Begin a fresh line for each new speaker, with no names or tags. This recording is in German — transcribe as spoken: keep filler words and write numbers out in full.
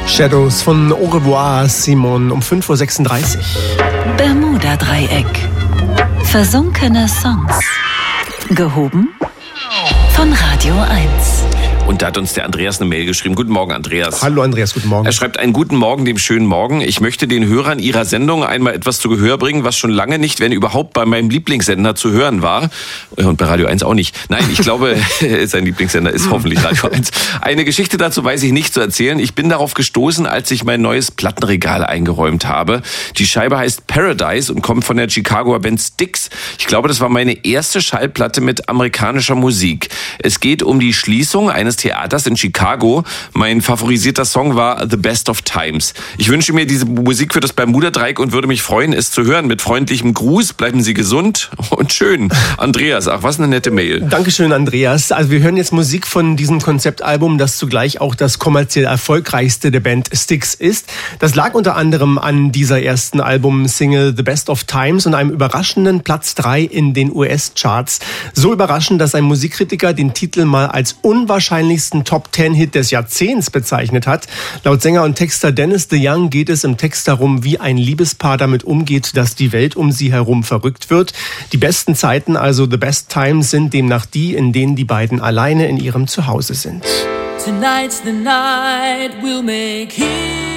Shadows von Au revoir, Simon, um fünf Uhr sechsunddreißig.
Bermuda-Dreieck. Versunkene Songs. Gehoben von Radio eins.
Und da hat uns der Andreas eine Mail geschrieben. Guten Morgen, Andreas.
Hallo Andreas, guten Morgen.
Er schreibt einen guten Morgen, dem schönen Morgen. Ich möchte den Hörern Ihrer Sendung einmal etwas zu Gehör bringen, was schon lange nicht, wenn überhaupt, bei meinem Lieblingssender zu hören war. Und bei Radio eins auch nicht. Nein, ich glaube, sein Lieblingssender ist hoffentlich Radio eins. Eine Geschichte dazu weiß ich nicht zu erzählen. Ich bin darauf gestoßen, als ich mein neues Plattenregal eingeräumt habe. Die Scheibe heißt Paradise und kommt von der Chicagoer Band Styx. Ich glaube, das war meine erste Schallplatte mit amerikanischer Musik. Es geht um die Schließung eines Theaters in Chicago. Mein favorisierter Song war The Best of Times. Ich wünsche mir diese Musik für das Bermuda-Dreieck und würde mich freuen, es zu hören. Mit freundlichem Gruß, bleiben Sie gesund und schön. Andreas, ach, was eine nette Mail.
Dankeschön, Andreas. Also wir hören jetzt Musik von diesem Konzeptalbum, das zugleich auch das kommerziell erfolgreichste der Band Styx ist. Das lag unter anderem an dieser ersten Album-Single The Best of Times und einem überraschenden Platz drei in den U S-Charts. So überraschend, dass ein Musikkritiker den Titel mal als unwahrscheinlichsten Top-Ten-Hit des Jahrzehnts bezeichnet hat. Laut Sänger und Texter Dennis DeYoung geht es im Text darum, wie ein Liebespaar damit umgeht, dass die Welt um sie herum verrückt wird. Die besten Zeiten, also The Best Times, sind demnach die, in denen die beiden alleine in ihrem Zuhause sind.
Tonight's the night we'll make here.